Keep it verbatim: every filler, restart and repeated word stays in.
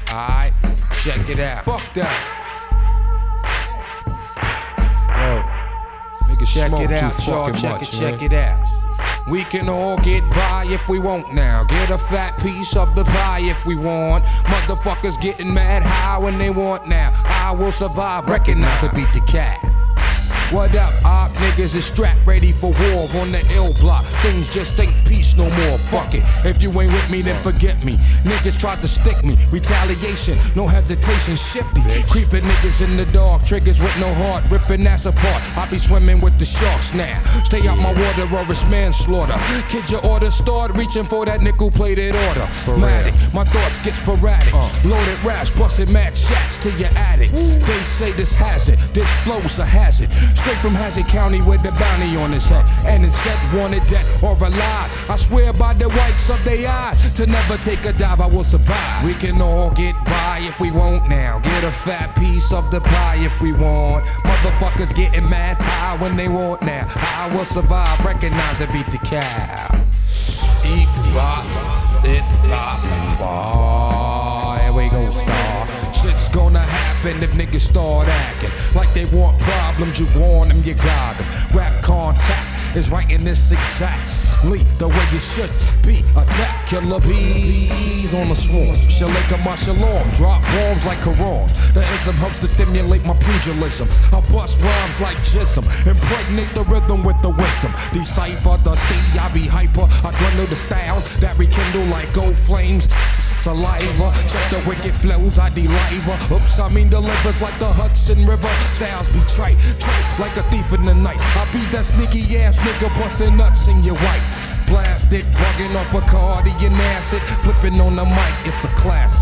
Alright, check it out. Fuck that. Yo, niggas Check smoke it too out, y'all. fucking Check much, it, man. check it out. We can all get by if we want now. Get a fat piece of the pie if we want. Motherfuckers getting mad high when they want now. I will survive, recognize and beat the cat. What up, op? Niggas is strapped, ready for war on the ill block. Things just ain't peace no more. Fuck it. If you ain't with me, then forget me. Niggas tried to stick me. Retaliation, no hesitation, shifty. Bitch. Creeping niggas in the dark, triggers with no heart, ripping ass apart. I be swimming with the sharks now. Stay out my water or it's manslaughter. Kid, your order start reaching for that nickel-plated order. Matic, my thoughts get sporadic. Uh. Loaded raps, busting mad shots to your addicts. Ooh. They say this has it, this flow's a hazard. Straight from Hazard County with the bounty on his head. And it said wanted dead or alive. I swear by the whites of their eyes to never take a dive, I will survive. We can all get by if we want now. Get a fat piece of the pie if we want. Motherfuckers getting mad high when they want now. I will survive, recognize and beat the cow. Eat rock, it rock, bar. Here we go, star. Shit's gonna happen if niggas start acting like they want problems. You want them, you got them. Rap contact is right in this exactly the way you should be. Attack killer bees on the swarm. Shalaka my shalom. Drop bombs like Qurans. The ism helps to stimulate my pugilism. I bust rhymes like jism. Impregnate the rhythm with the wisdom. Decipher the state, I be hyper. I dwindle the styles that rekindle like gold flames. Saliva, check the wicked flows, I deliver. Oops, I mean delivers like the Hudson River. Styles be trite, trite like a thief in the night. I be that sneaky ass nigga busting nuts in your white. Blasted, bugging up Bacardi and acid, flipping on the mic, it's a classic.